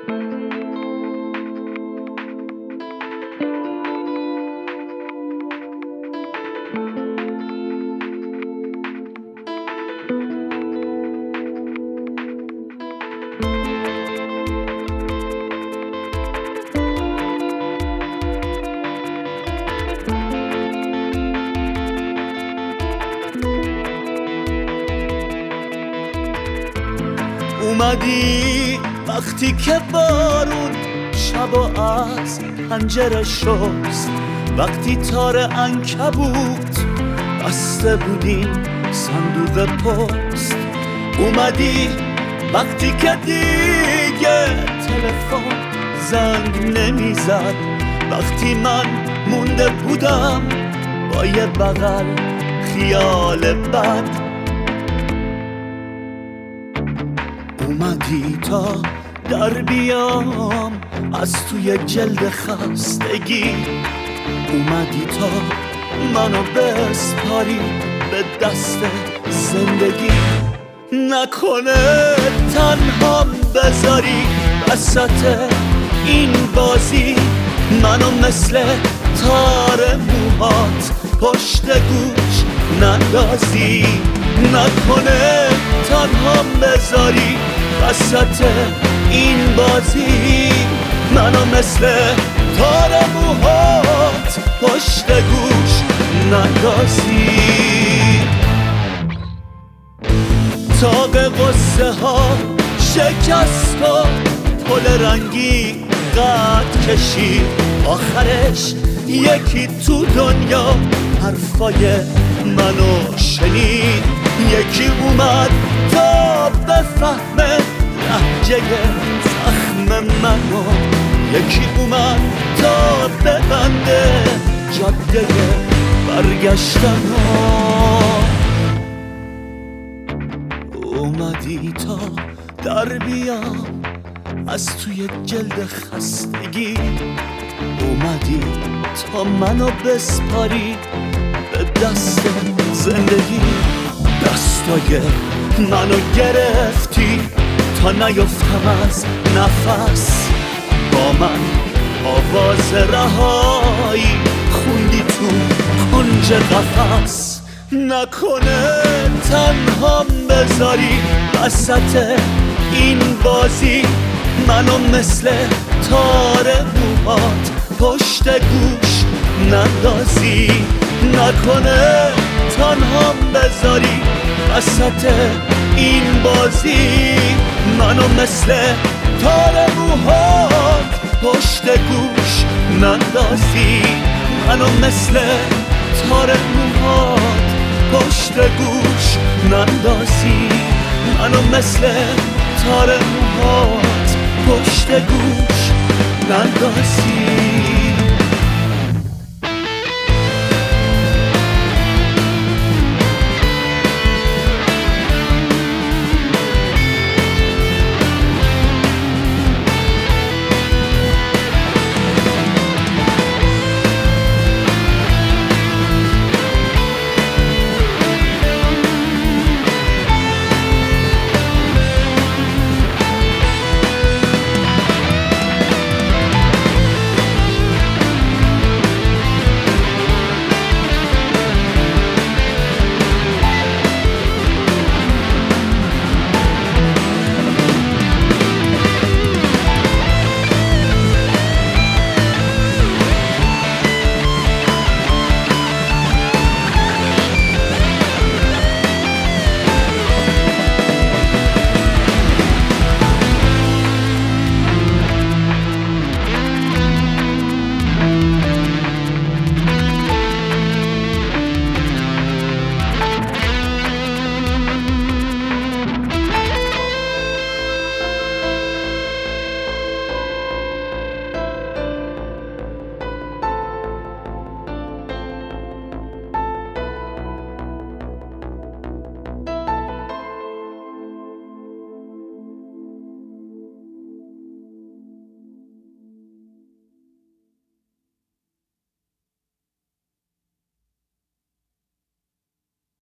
اومدی وقتی که بارون شب از پنجره شست، وقتی تار عنکبوت بسته بودیم صندوق پست. اومدی وقتی که دیگه تلفن زنگ نمیزد، وقتی من مونده بودم با یه بغل خیال بد. اومدی تا در بیام از توی جلد خستگی، اومدی تا منو بسپاری به دست زندگی. نکنه تنها بذاری وسط این بازی، منو مثل تار موهات پشت گوش نندازی. نکنه تنها بذاری وسط این بازی، منو مثل تار موهات پشت گوش نندازی. تاق غصه ها شکست و پل رنگی قد کشید، آخرش یکی تو دنیا حرفای منو شنید. یکی اومد تا بفهمه لهجه زخم منو، یکی اومد تا ببنده جاده برگشتنو. اومدی تا در بیام از توی جلد خستگی، اومدی تا منو بسپاری به دست زندگی. دستای منو گرفتی تا نیفتم از نفس، با من آواز رهایی خوندی تو کنج قفس. نکنه تنها بذاری وسط این بازی، منو مثل تار موهات پشت گوش نندازی. نکنه تنها بذاری وسط این بازی، منو مثل تار موهات پشت گوش نندازی. منو مثل تار موهات پشت گوش نندازی. منو مثل تار موهات پشت گوش نندازی.